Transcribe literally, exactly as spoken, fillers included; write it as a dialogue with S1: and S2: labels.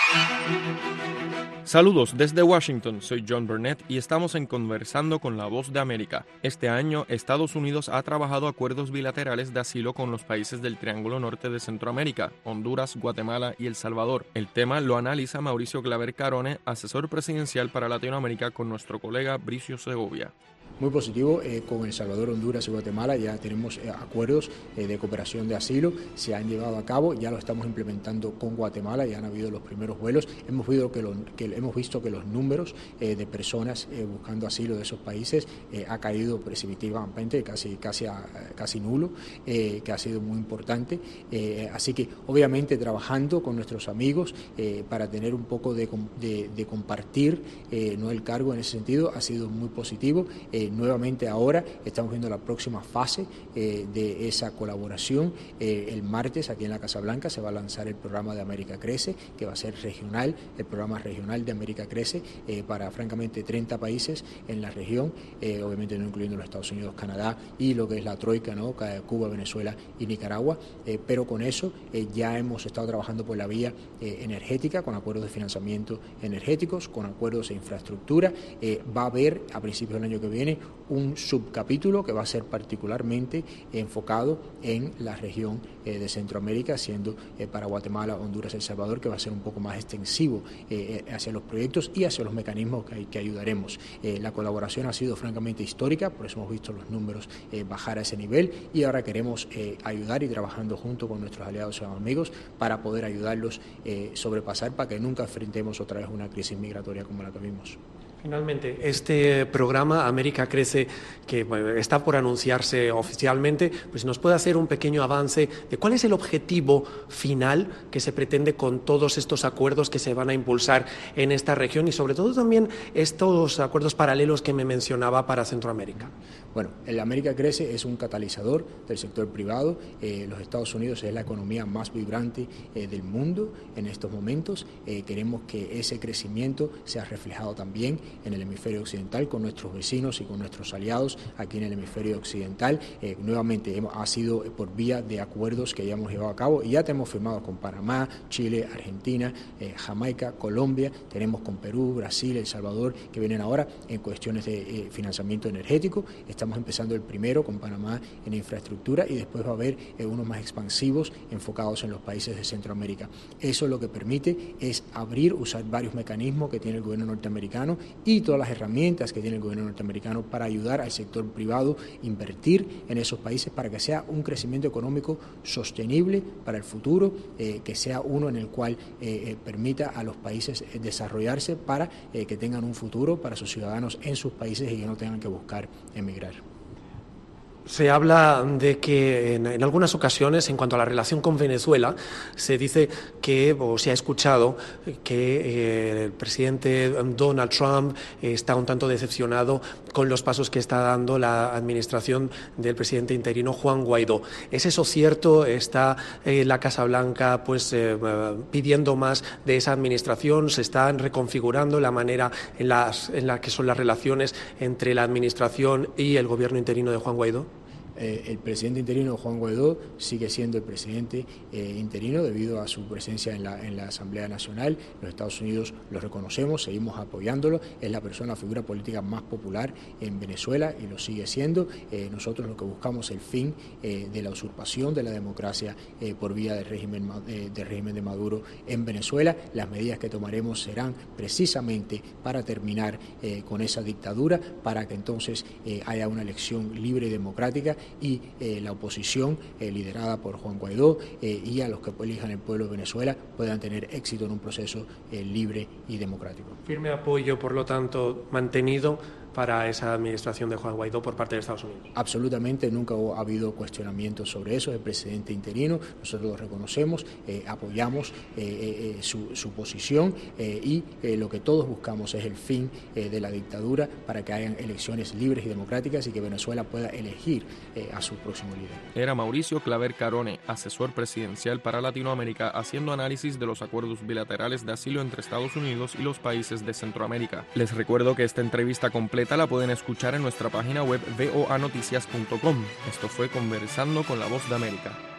S1: Saludos desde Washington, soy John Burnett y estamos en Conversando con la Voz de América. Este año, Estados Unidos ha trabajado acuerdos bilaterales de asilo con los países del Triángulo Norte de Centroamérica, Honduras, Guatemala y El Salvador. El tema lo analiza Mauricio Claver Carone, asesor presidencial para Latinoamérica, con nuestro colega Bricio Segovia.
S2: Muy positivo, eh, con El Salvador, Honduras y Guatemala ya tenemos eh, acuerdos eh, de cooperación de asilo, se han llevado a cabo, ya lo estamos implementando con Guatemala, ya han habido los primeros vuelos, hemos visto que, lo, que, hemos visto que los números eh, de personas eh, buscando asilo de esos países eh, ha caído precipitativamente, casi, casi, a, casi nulo, eh, que ha sido muy importante, eh, así que obviamente trabajando con nuestros amigos eh, para tener un poco de, de, de compartir, eh, no el cargo en ese sentido, ha sido muy positivo. Eh, Nuevamente ahora estamos viendo la próxima fase eh, de esa colaboración. Eh, el martes aquí en la Casa Blanca se va a lanzar el programa de América Crece, que va a ser regional, el programa regional de América Crece eh, para francamente treinta países en la región, eh, obviamente no incluyendo los Estados Unidos, Canadá y lo que es la Troika, ¿no? Cuba, Venezuela y Nicaragua, eh, pero con eso eh, ya hemos estado trabajando por la vía eh, energética, con acuerdos de financiamiento energéticos, con acuerdos de infraestructura. Eh, va a haber a principios del año que viene un subcapítulo que va a ser particularmente enfocado en la región eh, de Centroamérica, siendo eh, para Guatemala, Honduras, El Salvador, que va a ser un poco más extensivo eh, hacia los proyectos y hacia los mecanismos que, que ayudaremos. Eh, la colaboración ha sido francamente histórica, por eso hemos visto los números eh, bajar a ese nivel y ahora queremos eh, ayudar y trabajando junto con nuestros aliados y amigos para poder ayudarlos eh, sobrepasar para que nunca enfrentemos otra vez una crisis migratoria como la que vimos.
S3: Finalmente, este programa América Crece, que bueno, está por anunciarse oficialmente, pues nos puede hacer un pequeño avance de cuál es el objetivo final que se pretende con todos estos acuerdos que se van a impulsar en esta región y sobre todo también estos acuerdos paralelos que me mencionaba para Centroamérica.
S2: Bueno, el América Crece es un catalizador del sector privado. Eh, los Estados Unidos es la economía más vibrante eh, del mundo en estos momentos. Eh, queremos que ese crecimiento sea reflejado también en el hemisferio occidental con nuestros vecinos y con nuestros aliados aquí en el hemisferio occidental. Eh, nuevamente hemos, ha sido por vía de acuerdos que ya hemos llevado a cabo y ya tenemos firmado con Panamá, Chile, Argentina, eh, Jamaica, Colombia, tenemos con Perú, Brasil, El Salvador, que vienen ahora en cuestiones de eh, financiamiento energético. Estamos empezando el primero con Panamá en infraestructura y después va a haber eh, unos más expansivos enfocados en los países de Centroamérica. Eso lo que permite es abrir, usar varios mecanismos que tiene el gobierno norteamericano y todas las herramientas que tiene el gobierno norteamericano para ayudar al sector privado a invertir en esos países para que sea un crecimiento económico sostenible para el futuro, eh, que sea uno en el cual eh, eh, permita a los países eh, desarrollarse para eh, que tengan un futuro para sus ciudadanos en sus países y que no tengan que buscar emigrar.
S3: Se habla de que en, en algunas ocasiones, en cuanto a la relación con Venezuela, se dice que, o se ha escuchado, que eh, el presidente Donald Trump está un tanto decepcionado con los pasos que está dando la administración del presidente interino Juan Guaidó. ¿Es eso cierto? ¿Está eh, la Casa Blanca pues, eh, pidiendo más de esa administración? ¿Se están reconfigurando la manera en, las, en la que son las relaciones entre la administración y el gobierno interino de Juan Guaidó?
S2: Eh, el presidente interino Juan Guaidó sigue siendo el presidente eh, interino debido a su presencia en la, en la Asamblea Nacional. Los Estados Unidos lo reconocemos, seguimos apoyándolo. Es la persona, la figura política más popular en Venezuela y lo sigue siendo. Eh, nosotros lo que buscamos es el fin eh, de la usurpación de la democracia eh, por vía del régimen, eh, del régimen de Maduro en Venezuela. Las medidas que tomaremos serán precisamente para terminar eh, con esa dictadura, para que entonces eh, haya una elección libre y democrática y eh, la oposición eh, liderada por Juan Guaidó eh, y a los que elijan el pueblo de Venezuela puedan tener éxito en un proceso eh, libre y democrático.
S3: Firme apoyo, por lo tanto, mantenido para esa administración de Juan Guaidó por parte de Estados Unidos.
S2: Absolutamente, nunca ha habido cuestionamientos sobre eso. El presidente interino, nosotros lo reconocemos, eh, apoyamos eh, eh, su, su posición eh, y eh, lo que todos buscamos es el fin eh, de la dictadura para que hayan elecciones libres y democráticas y que Venezuela pueda elegir eh, a su próximo líder.
S1: Era Mauricio Claver Carone, asesor presidencial para Latinoamérica, haciendo análisis de los acuerdos bilaterales de asilo entre Estados Unidos y los países de Centroamérica. Les recuerdo que esta entrevista completa la pueden escuchar en nuestra página web v o a noticias punto com. Esto fue Conversando con la Voz de América.